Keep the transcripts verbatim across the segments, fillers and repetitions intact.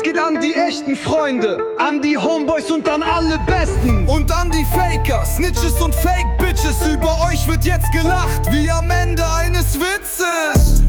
geht an die echten Freunde, an die Homeboys und an alle Besten. Und an die Faker, Snitches und Fake-Bitches. Über euch wird jetzt gelacht, wie am Ende eines Witzes.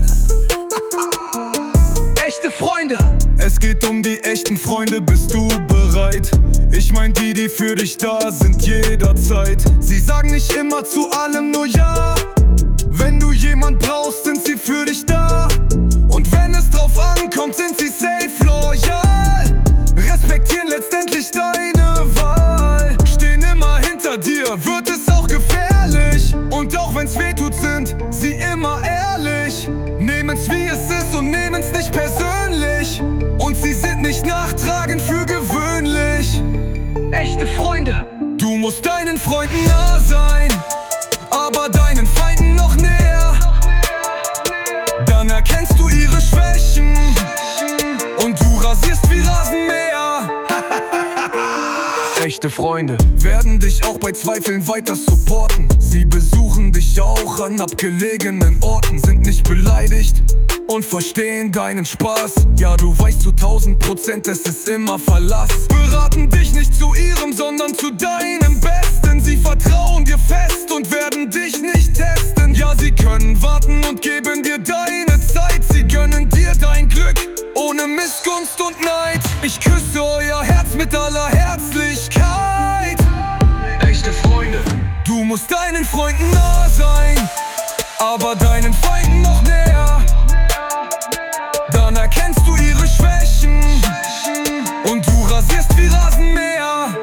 Echte Freunde. Es geht um die echten Freunde, bist du bereit? Ich mein die, die für dich da sind jederzeit. Sie sagen nicht immer zu allem nur ja. Wenn du jemand brauchst, sind sie für dich da. Und wenn es drauf ankommt, sind sie safe loyal. Respektieren letztendlich deine Wahl. Stehen immer hinter dir, wird es auch gefährlich. Und auch wenn's weh tut, sind sie immer ehrlich. Nehmen's wie es ist und nehmen's nicht persönlich. Und sie sind nicht nachtragend für gewöhnlich. Echte Freunde. Du musst deinen Freunden nah sein, aber deinen Feinden noch näher. Dann erkennst du ihre Schwächen und du rasierst wie Rasenmäher. Echte Freunde werden dich auch bei Zweifeln weiter supporten. Sie besuchen dich auch an abgelegenen Orten, sind nicht beleidigt und verstehen deinen Spaß. Ja, du weißt zu tausend Prozent, es ist immer Verlass. Beraten dich nicht zu ihrem, sondern zu deinem Besten. Sie vertrauen dir fest und werden dich nicht testen. Ja, sie können warten und geben dir deine Zeit. Sie gönnen dir dein Glück ohne Missgunst und Neid. Ich küsse euer Herz mit aller Herzlichkeit. Echte Freunde. Du musst deinen Freunden nah sein, aber deinen Feinden noch näher. Dann erkennst du ihre Schwächen und du rasierst wie Rasenmäher.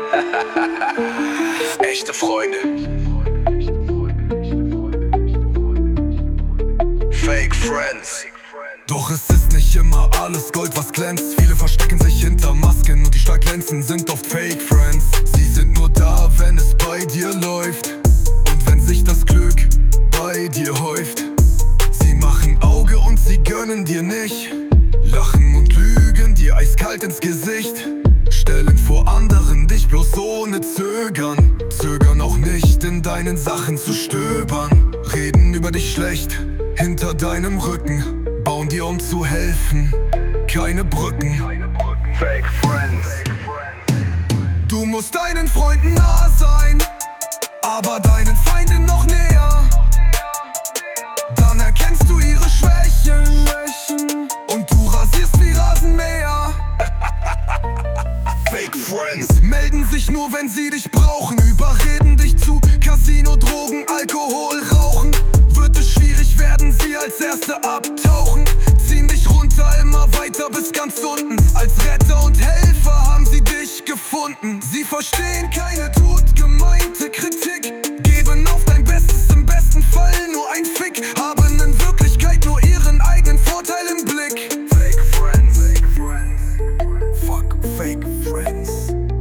Echte Freunde. Fake Friends. Doch es ist nicht immer alles Gold, was glänzt. Viele verstecken sich hinter Masken und die stark glänzen, sind oft Fake Friends. Sie sind nur da, wenn es bei dir läuft und wenn sich das Glück bei dir häuft. Sie machen Auge und sie gönnen dir nicht, lachen und lügen dir eiskalt ins Gesicht, stellen vor anderen dich bloß ohne Zögern, zögern auch nicht in deinen Sachen zu stöbern, reden über dich schlecht hinter deinem Rücken, bauen dir um zu helfen keine Brücken. Fake Friends. Du musst deinen Freunden nah sein, aber deinen Feinden noch näher. Dann erkennst du ihre Schwächen und du rasierst wie Rasenmäher. Fake Friends. Melden sich nur, wenn sie dich brauchen, überreden dich zu Casino, Drogen, Alkohol, Rauchen. Wird es schwierig, werden sie als Erste abtauchen, ziehen dich runter immer weiter bis ganz unten. Als Retter und Helfer haben sie dich gefunden. Sie verstehen keine gut gemeinte Kritik, geben auf dein Bestes, im besten Fall nur ein Fick, haben in Wirklichkeit nur ihren eigenen Vorteil im Blick. Fake Friends. Fake Friends. Fuck Fake Friends.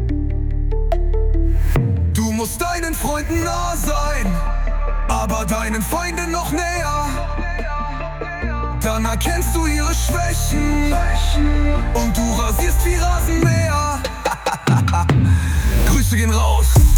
Du musst deinen Freunden nah sein, aber deinen Feinden noch näher. Dann erkennst du ihre Schwächen und du rasierst wie Rasenmäher. Grüße gehen raus.